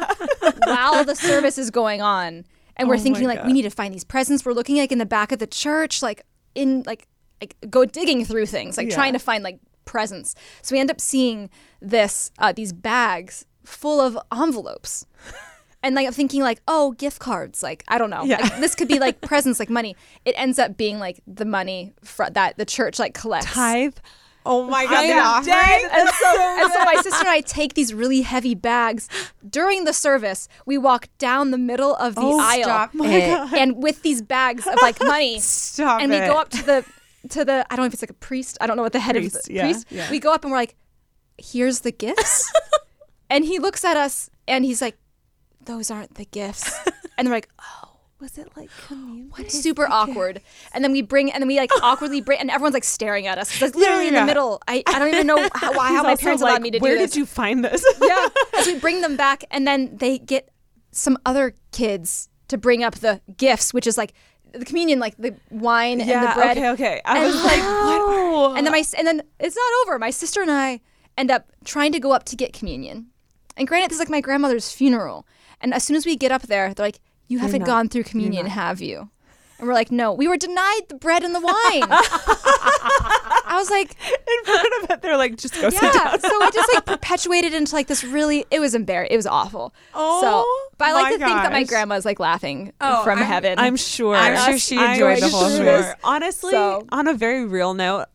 while the service is going on. And we're thinking like, we need to find these presents. We're looking like in the back of the church, like in like go digging through things, like trying to find like presents. So we end up seeing these bags full of envelopes. And like I'm thinking like, oh, gift cards, like I don't know, like, this could be like presents, like money. It ends up being like the money that the church like collects. Tithe. Oh my God, I the am offering. dead. And so my sister and I take these really heavy bags during the service. We walk down the middle of the aisle, Stop it. and with these bags of like money, Stop and it. we go up to the I don't know if it's like a priest. I don't know what the head of the priest. Yeah. We go up and we're like, here's the gifts, and he looks at us and he's like, those aren't the gifts. And they're like, oh, Was it like communion? super awkward. And then we like awkwardly bring, and everyone's like staring at us. It's like literally in the middle. I don't even know how my parents allowed me to do Where this. did you find this? Yeah. As we bring them back, and then they get some other kids to bring up the gifts, which is like the communion, like the wine and the bread. Okay. I was like, what? And then it's not over. My sister and I end up trying to go up to get communion. And granted, this is like my grandmother's funeral. And as soon as we get up there, they're like, you haven't gone through communion, have you? And we're like, no, we were denied the bread and the wine. I was like, In front of it, they're like, just go sit yeah. down. So it just like perpetuated into like this really, it was embarrassing. It was awful. But I like to think that my grandma's like laughing from heaven. I'm sure. I'm sure she enjoyed the whole story. Honestly, on a very real note,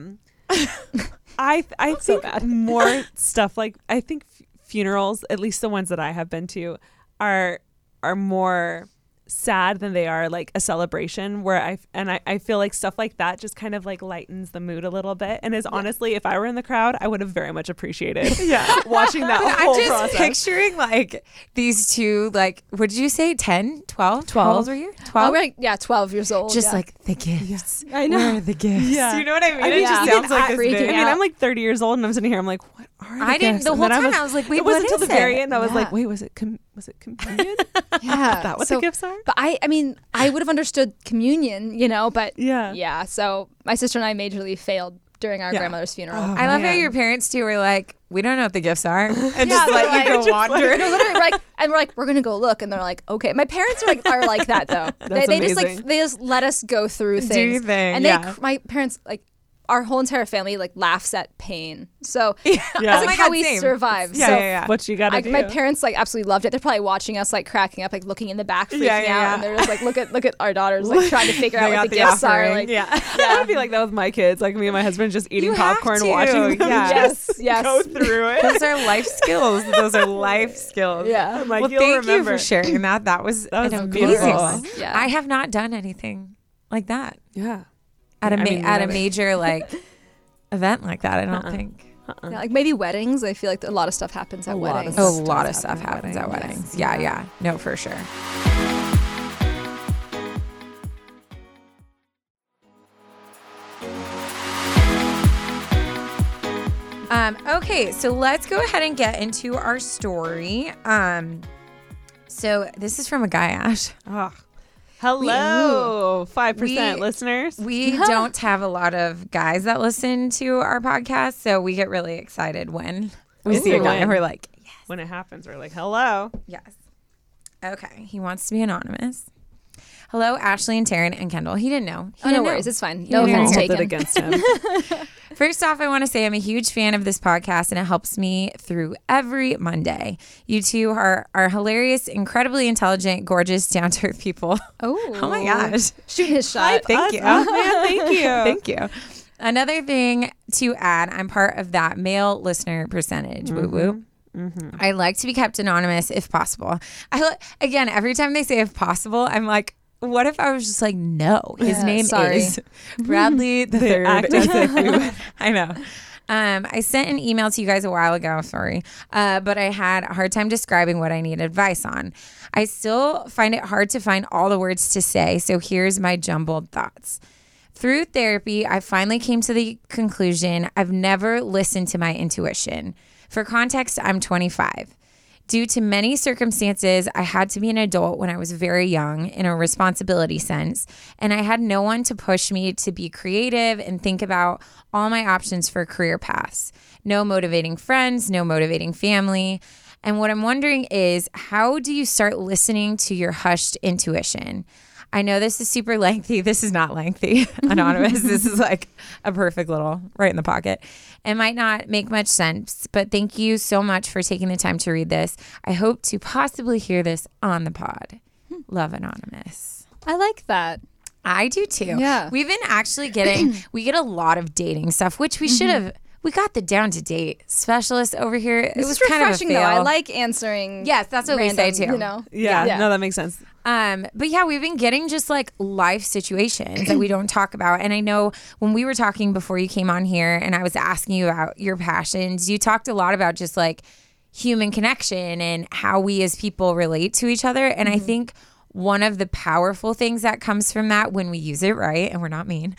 I think more stuff like, I think funerals, at least the ones that I have been to, are more sad than they are like a celebration, where I feel like stuff like that just kind of like lightens the mood a little bit, and is honestly, if I were in the crowd, I would have very much appreciated watching that whole I'm just process. picturing like these two, like, what did you say, 10 12 How old were you? 12? We're like, 12 years old. Just like the gifts. I know. Where are the gifts? Yeah. You know what I mean? I mean, It just even sounds like this freaking big. I mean, I'm like 30 years old, and I'm sitting here, I'm like, what are the I didn't gifts? the And whole then time I was like, wait, it what wasn't is until the very it? end I was like, wait, was it communion? Yeah. Is that what the gifts are? But I mean, I would have understood communion, but Yeah. So my sister and I majorly failed during our grandmother's funeral. I love how man. your parents too were like, we don't know what the gifts are, and Yeah, just let you go wander. No, literally, we're like, we're gonna go look, and they're like, okay. My parents are like that though. That's they just amazing. they just let us go through things. Do your thing, and yeah. my parents like. Our whole entire family like laughs at pain. So Yeah. that's Oh like my how God, we same. survive. Yeah, so yeah. What you gotta do. my parents like absolutely loved it. They're probably watching us like cracking up, like looking in the back, freaking Yeah. out, and they're just like, look at our daughters like trying to figure out They what got the the gifts are. offering. Like, Yeah. I would be like that with my kids. Like me and my husband just eating You have popcorn, to, watching them yeah. just Yes. go through it. Those are life skills. Those are life skills. Yeah. I'm like, Well, you'll thank remember. you for sharing that. That was was an beautiful. amazing one. Yeah. I have not done anything like that Yeah. at a I mean, at a never. major like event like that. I don't think. Yeah, like maybe weddings. I feel like a lot of stuff happens at A lot of weddings. A stuff lot of does stuff happen happens at at weddings. weddings. Yeah. No, for sure. Okay, so let's go ahead and get into our story. So this is from a guy, Ash. Oh. Hello, 5% We- listeners. We don't have a lot of guys that listen to our podcast, so we get really excited when we see a guy and we're like, When it happens, we're like, hello. yes. Okay, he wants to be anonymous. Hello, Ashley and Taryn and Kendall. He didn't know. He Oh, no didn't know. worries. It's fine. He No didn't offense know. Hold it taken. against him. First off, I want to say I'm a huge fan of this podcast and it helps me through every Monday. You two are hilarious, incredibly intelligent, gorgeous, down-to-earth people. Oh my gosh. Shoot his shot. Thank you. Oh, man, thank you. Thank you. Another thing to add, I'm part of that male listener percentage. Woo woo. I like to be kept anonymous if possible. Again, every time they say if possible, I'm like, what if I was just like, no, his Yeah, name sorry. is Bradley the They Third. act as if we would. I know. I sent an email to you guys a while ago, sorry, but I had a hard time describing what I need advice on. I still find it hard to find all the words to say, so here's my jumbled thoughts. Through therapy, I finally came to the conclusion I've never listened to my intuition. For context, I'm 25. Due to many circumstances, I had to be an adult when I was very young in a responsibility sense, and I had no one to push me to be creative and think about all my options for career paths. No motivating friends, no motivating family. And what I'm wondering is, how do you start listening to your hushed intuition? I know this is super lengthy. This is not lengthy, anonymous. This is like a perfect little right in the pocket. It might not make much sense, but thank you so much for taking the time to read this. I hope to possibly hear this on the pod. Love, Anonymous. I like that. I do too. Yeah. We've been actually we get a lot of dating stuff, which we should have. We got the down to date specialist over here. It This was is kind of a refreshing though. fail. I like answering. Yes, that's what we say too. You know. Yeah, no, that makes sense. But yeah, we've been getting just like life situations that we don't talk about. And I know when we were talking before you came on here and I was asking you about your passions, you talked a lot about just like human connection and how we as people relate to each other. And I think one of the powerful things that comes from that when we use it right, and we're not mean,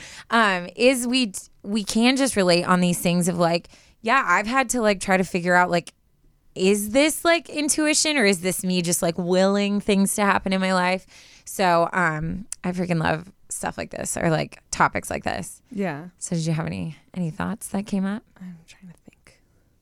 is we can just relate on these things of like, yeah, I've had to like try to figure out like, is this like intuition or is this me just like willing things to happen in my life? So I freaking love stuff like this or like topics like this. Yeah. So did you have any thoughts that came up? I'm trying to think.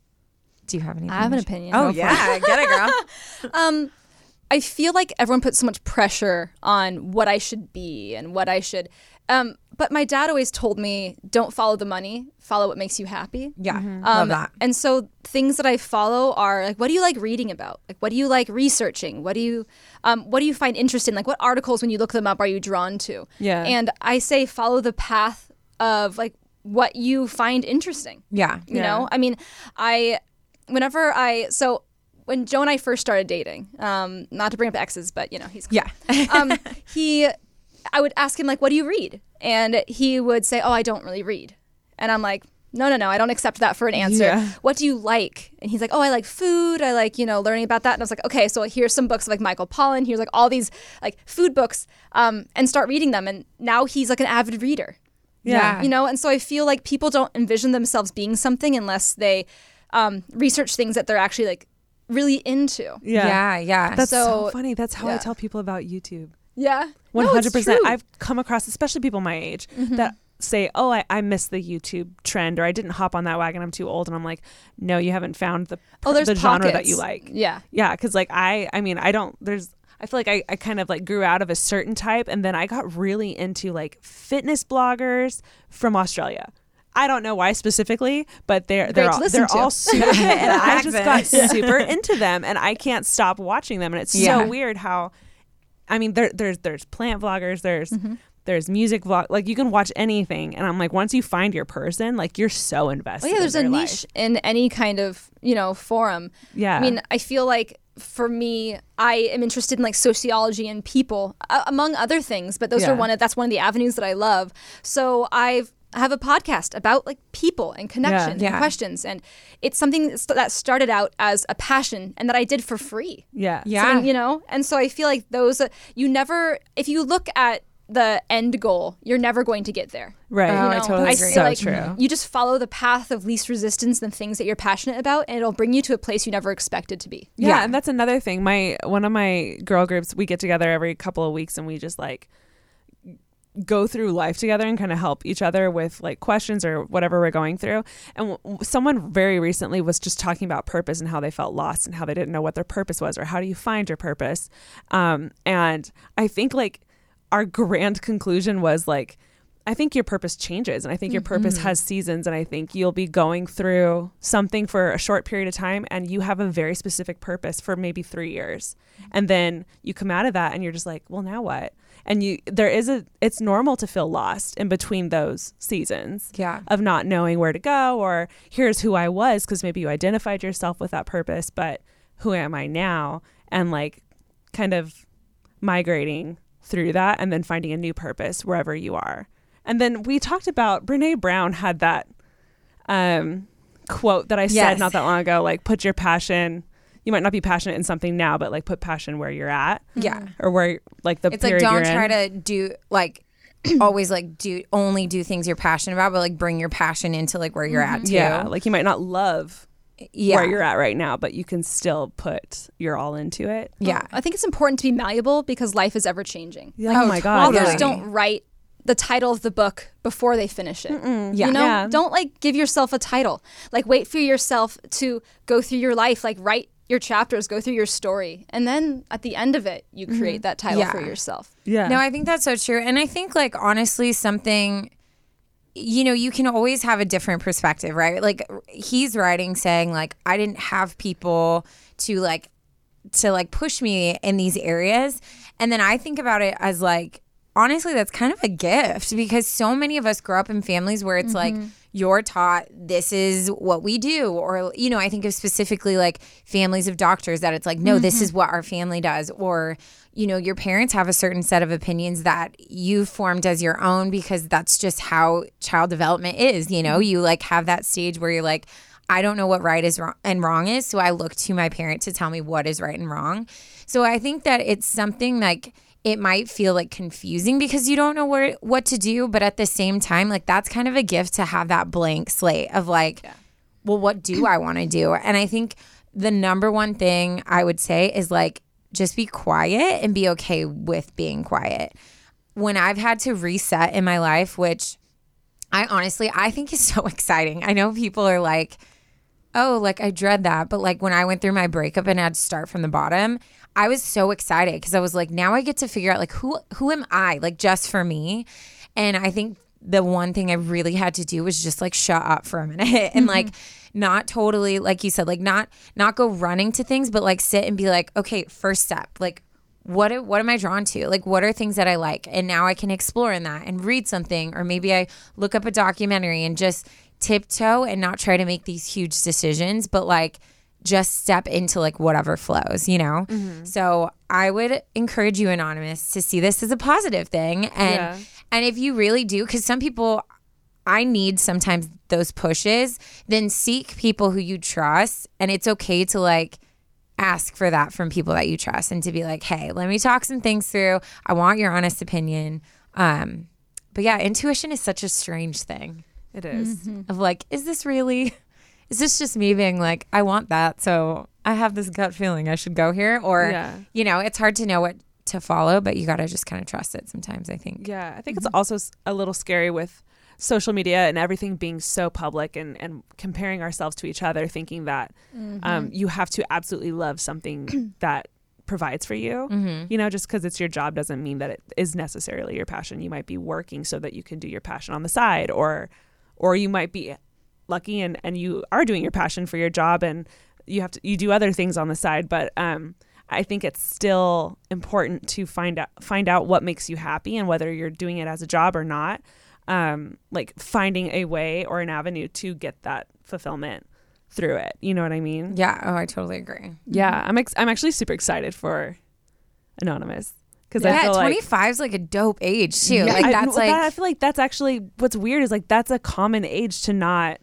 Do you have any? I have an opinion. Oh yeah, get it, girl. I feel like everyone puts so much pressure on what I should be and what I should. But my dad always told me, don't follow the money, follow what makes you happy. Yeah, love that. And so things that I follow are like, what do you like reading about? Like, what do you like researching? What do you find interesting? Like, what articles, when you look them up, are you drawn to? Yeah. And I say follow the path of like what you find interesting. Yeah. You know, I mean, when Joe and I first started dating, not to bring up exes, but you know, he's Yeah. I would ask him like, what do you read? And he would say, oh, I don't really read. And I'm like, no, I don't accept that for an answer. Yeah. What do you like? And he's like, oh, I like food. I like, learning about that. And I was like, okay, so here's some books of, like Michael Pollan. Here's like all these like food books, and start reading them. And now he's like an avid reader. Yeah. And so I feel like people don't envision themselves being something unless they research things that they're actually like really into. Yeah. That's so So, funny. That's how I yeah. tell people about YouTube. Yeah. 100%. I've come across, especially people my age, that say, oh, I missed the YouTube trend, or I didn't hop on that wagon, I'm too old. And I'm like, no, you haven't found the genre that you like. Yeah. Yeah. Because like I feel like I kind of like grew out of a certain type, and then I got really into like fitness bloggers from Australia. I don't know why specifically, but they're all super, and I just got super into them, and I can't stop watching them. And it's so weird how, I mean, there's plant vloggers, there's music vlog, like you can watch anything, and I'm like, once you find your person, like you're so invested. Well, yeah, there's a in their niche life. in any kind of forum. Yeah, I mean, I feel like for me, I am interested in like sociology and people, among other things. But those are that's one of the avenues that I love. So I have a podcast about like people and connection and questions, and it's something that started out as a passion and that I did for free. Yeah. So, and so I feel like those if you look at the end goal, you're never going to get there. Right. Oh, I totally agree. feel like true. You just follow the path of least resistance and things that you're passionate about, and it'll bring you to a place you never expected to be. Yeah, and that's another thing. One of my girl groups, we get together every couple of weeks, and we just like go through life together and kind of help each other with like questions or whatever we're going through. And someone very recently was just talking about purpose and how they felt lost and how they didn't know what their purpose was, or how do you find your purpose. And I think like our grand conclusion was like, I think your purpose changes, and I think your purpose has seasons, and I think you'll be going through something for a short period of time, and you have a very specific purpose for maybe 3 years, and then you come out of that and you're just like, well, now what? And it's normal to feel lost in between those seasons of not knowing where to go, or here's who I was, because maybe you identified yourself with that purpose, but who am I now? And like kind of migrating through that and then finding a new purpose wherever you are. And then we talked about, Brene Brown had that quote that I said not that long ago, like put your passion, you might not be passionate in something now, but like put passion where you're at. Yeah. Or where like the it's like, don't try to do like always like only do things you're passionate about, but like bring your passion into like where you're at too. Yeah. Like you might not love where you're at right now, but you can still put your all into it. Yeah. I think it's important to be malleable because life is ever changing. Yeah. Oh my God. Authors don't write the title of the book before they finish it. Yeah. Don't like give yourself a title. Like wait for yourself to go through your life, like write your chapters, go through your story, and then at the end of it you create that title for yourself. Yeah. No, I think that's so true. And I think like honestly something, you can always have a different perspective, right? Like he's writing saying like I didn't have people to push me in these areas. And then I think about it as like, honestly, that's kind of a gift, because so many of us grow up in families where it's like you're taught this is what we do, or I think of specifically like families of doctors that it's like, no, this is what our family does, or your parents have a certain set of opinions that you formed as your own because that's just how child development is. You like have that stage where you're like, I don't know what right is wrong and wrong is, so I look to my parent to tell me what is right and wrong. So I think that it's something like, it might feel like confusing because you don't know what to do, but at the same time, like that's kind of a gift to have that blank slate of like, well, what do I want to do? And I think the number one thing I would say is like, just be quiet and be okay with being quiet. When I've had to reset in my life, which I think is so exciting. I know people are like, oh, like I dread that. But like when I went through my breakup and had to start from the bottom, I was so excited because I was like, now I get to figure out like who am I, like just for me. And I think the one thing I really had to do was just like shut up for a minute and like not totally, like you said, like not go running to things, but like sit and be like, okay, first step, like what am I drawn to? Like, what are things that I like? And now I can explore in that and read something, or maybe I look up a documentary and just tiptoe and not try to make these huge decisions, but like just step into like whatever flows, you know? So I would encourage you, Anonymous, to see this as a positive thing. And if you really do, because some people, I need sometimes those pushes, then seek people who you trust. And it's okay to like ask for that from people that you trust and to be like, hey, let me talk some things through. I want your honest opinion. But yeah, intuition is such a strange thing. It is. Of like, is this just me being like, I want that, so I have this gut feeling I should go here? Or, you know, it's hard to know what to follow, but you got to just kind of trust it sometimes, I think. Yeah, I think it's also a little scary with social media and everything being so public and comparing ourselves to each other, thinking that you have to absolutely love something that provides for you. You know, just because it's your job doesn't mean that it is necessarily your passion. You might be working so that you can do your passion on the side, or you might be lucky and you are doing your passion for your job and you do other things on the side. But I think it's still important to find out what makes you happy, and whether you're doing it as a job or not, like finding a way or an avenue to get that fulfillment through it. You know what I mean? Yeah. Oh, I totally agree. Yeah. I'm actually super excited for Anonymous. Because I feel 25 is like a dope age too. Yeah, like I feel like that's actually what's weird is like that's a common age to not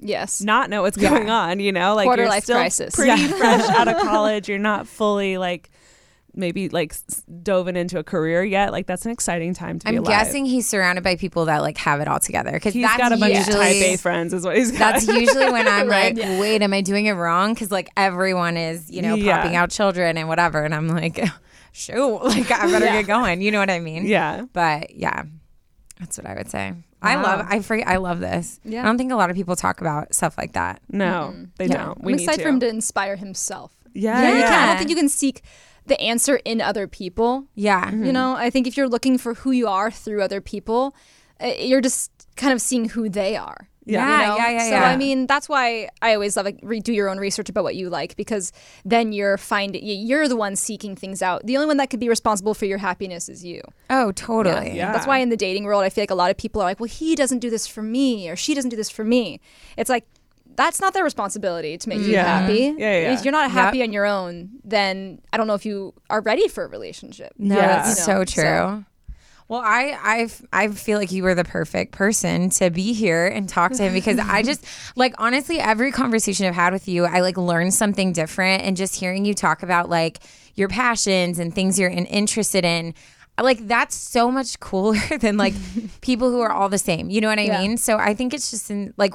know what's going on, you know, like quarter you're life still crisis. pretty fresh out of college. You're not fully like maybe like dove into a career yet. Like that's an exciting time to be alive. I'm guessing he's surrounded by people that like have it all together, because he's that's got a bunch usually, of type A friends is what he's got. That's usually when I'm Right. like, wait, am I doing it wrong? Because like everyone is, you know, popping out children and whatever, and I'm like, shoot, like I better get going. You know what I mean? Yeah. But yeah, that's what I would say. Wow. I love this. Yeah. I don't think a lot of people talk about stuff like that. No, they don't. We I'm need excited to. for him to inspire himself. Yeah. You can't. I don't think you can seek the answer in other people. Yeah. You know, I think if you're looking for who you are through other people, you're just kind of seeing who they are. Yeah. You know? So I mean, that's why I always love like do your own research about what you like, because then you're the one seeking things out. The only one that could be responsible for your happiness is you. Oh, totally. Yeah. That's why in the dating world, I feel like a lot of people are like, well, he doesn't do this for me, or she doesn't do this for me. It's like, that's not their responsibility to make you happy. Yeah. If you're not happy on your own, then I don't know if you are ready for a relationship. No, that's so true. Well, I feel like you were the perfect person to be here and talk to him, because I just like, honestly, every conversation I've had with you, I like learned something different, and just hearing you talk about like your passions and things you're interested in, like that's so much cooler than like people who are all the same. You know what I mean? So I think it's just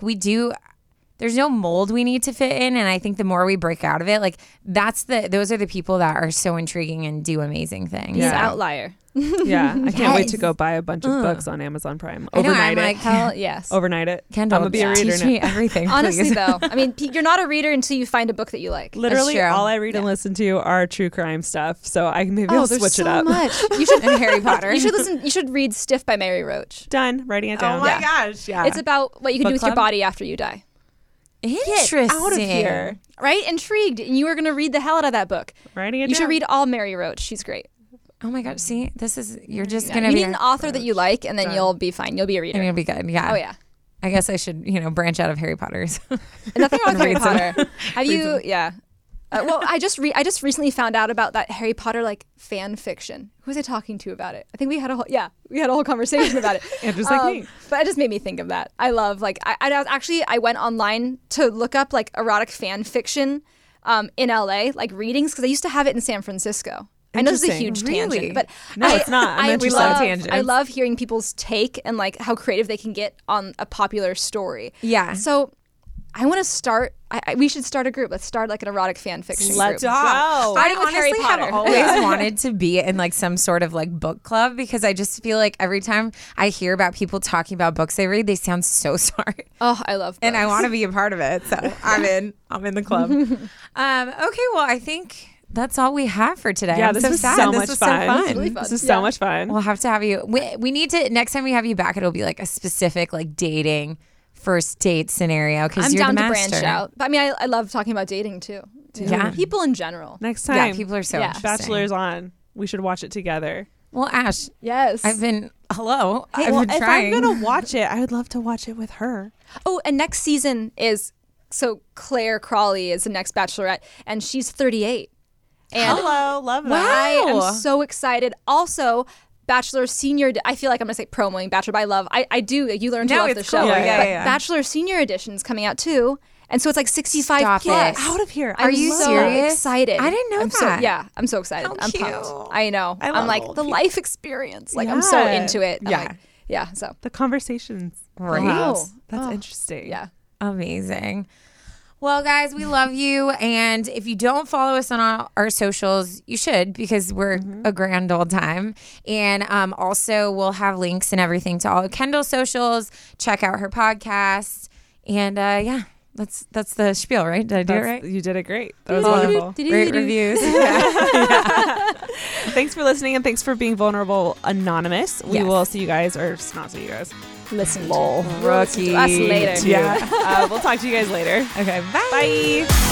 there's no mold we need to fit in, and I think the more we break out of it, like those are the people that are so intriguing and do amazing things. He's an outlier. Yeah, I can't wait to go buy a bunch of books on Amazon Prime. Overnight it. Like, hell yes. Overnight it. Kendall, I'm gonna be a reader teach now. me everything. Honestly, please. though, I mean, you're not a reader until you find a book that you like. Literally, true. all I read and listen to are true crime stuff. So I'll switch it up. Much. You should And Harry Potter. You should read Stiff by Mary Roach. Done. Writing it down. Oh my gosh, yeah. It's about what you can Book do with your club? body after you die. Interesting. Out of here. Right? Intrigued. And you are going to read the hell out of that book. Writing it You down. should read all Mary Roach. She's great. Oh my god, see, you're just gonna You be need an author that you like, and then you'll be fine. You'll be a reader. and you'll be good. Yeah. Oh, yeah. I guess I should, branch out of Harry Potter's. Nothing wrong with Harry Read some. Potter. Have you? Yeah. Well, I just recently found out about that Harry Potter like fan fiction. Who was I talking to about it? I think we had a whole conversation about it. Yeah, just like me. But it just made me think of that. I love like I went online to look up like erotic fan fiction in LA, like readings, because I used to have it in San Francisco. I know this is a huge Really? tangent, but No, it's not. I'm interested. love tangents. I love hearing people's take and like how creative they can get on a popular story. Yeah. So I want to start. We should start a group. Let's start like an erotic fan fiction Let's group. go. I Starting with Harry honestly have Potter. always wanted to be in like some sort of like book club, because I just feel like every time I hear about people talking about books they read, they sound so smart. Oh, I love books. And I want to be a part of it. So I'm in the club. Okay, well, I think that's all we have for today. Yeah, I'm this so was sad. so This much was fun. so fun. really fun. This is Yeah. so much fun. We'll have to have you. We need to, next time we have you back, it'll be like a specific like dating first date scenario. Because I'm you're down the to master. branch out. But I mean, I love talking about dating too. Yeah. People in general. Next time, Yeah, people are so Yeah. interesting. Bachelor's on. We should watch it together. Well, Ash, Yes. I've been I've Well, been if trying. I'm gonna watch it, I would love to watch it with her. Oh, and next season is Claire Crawley is the next Bachelorette, and she's 38. And Hello, love that. I Wow. am so excited. Also, Bachelor Senior. I feel like I'm gonna say promoing Bachelor, but I love. I do. You learn to No, love the it's show. cool. Yeah, But yeah. Bachelor Senior Edition's coming out too, and so it's like 65 Stop plus. it. Out of here. Are I'm you so serious? excited. I didn't know I'm that. I'm so excited. How I'm cute. pumped. I know. I I'm love like old the people. life experience. Like I'm so Yeah. into it. I'm Yeah. like, yeah. So The conversations. Right. Oh. That's Oh. interesting. yeah. Amazing. Well, guys, we love you. And if you don't follow us on our socials, you should, because we're a grand old time. And also, we'll have links and everything to all of Kendall's socials. Check out her podcast. And yeah, that's the spiel, right? Did I do it right? You did it great. That was Well, wonderful. Great reviews. Thanks for listening and thanks for being vulnerable, Anonymous. We Yes. will see you guys, or not see you guys. Listen. Lol. Rookie. Us later. Yeah. We'll talk to you guys later. Okay, bye. Bye.